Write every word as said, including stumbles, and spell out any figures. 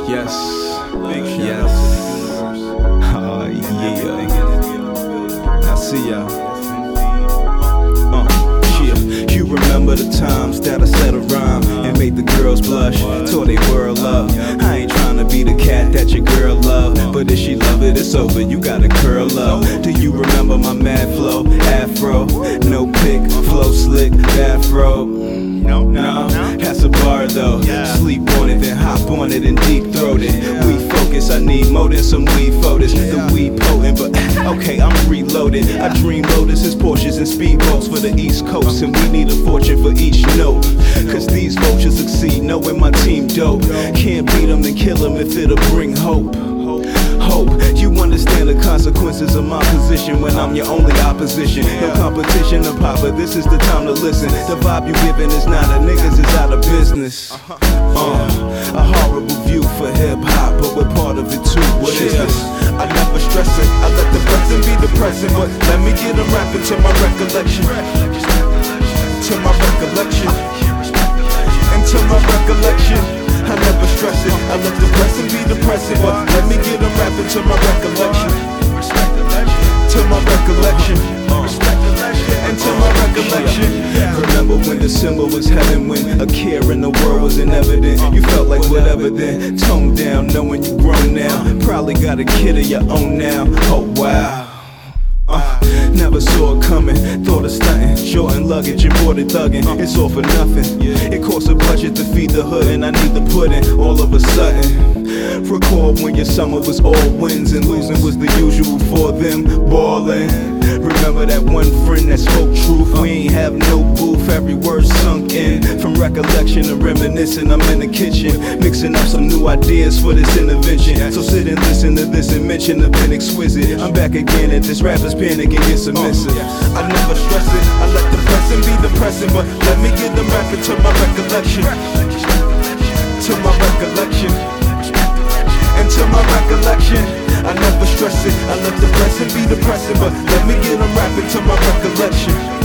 Yes, yes. Oh yeah, I see ya. Uh, yeah. You remember the times that I said a rhyme and made the girls blush, tore they world up. I ain't trying to be the cat that your girl love, but if she love it, it's over, you gotta curl up. Do you remember my mad flow, afro, no pick, flow slick, bathrobe? No, no, that's a bar though. Sleep on it, then hop on it and deep throat it. We focus, I need more than some weed photos. The weed potent, but okay, I'm reloaded. I dream Lotuses, Porsches, and speedboats for the East Coast, and we need a fortune for each note. Cause these vultures succeed, knowing my team dope. Can't beat them, then kill them if it'll bring hope. Hope you understand the consequences of my position when I'm your only opposition. No competition to pop, but this is the time to listen. The vibe you giving is not a niggas is out of business. Uh, a horrible view for hip hop, but we're part of it too. What is this? I never stress it. I let the present be the present, but let me get them rapping to my recollection. To my recollection. And to my recollection. I never stress it. I let the present be the present, but let me get them rapping to my recollection. To my recollection. And to my recollection. Remember when December was heaven, when a care in the world wasn't evident. You felt like whatever then. Tone down, knowing you grown now. Probably got a kid of your own now. Oh wow. Uh, never saw it coming, thought of stunting. Shorting luggage and bought it thugging. It's all for nothing. It costs a budget to feed the hood, and I need the pudding. All of a sudden, recall when your summer was all wins and losing was the usual for them. Ballin'. Remember that one friend that spoke truth. We ain't have no booth, every word sunk in. From recollection to reminiscing, I'm in the kitchen mixing up some new ideas for this intervention. So sit and listen to this and mention the pen exquisite. I'm back again at this rapper's panic and get submissive. I never stress it, I let the present be the present, but let me get them rapping to my recollection. To my recollection. And to my recollection. I never stress it, I let the present be the present, but let me get them rapping to my recollection.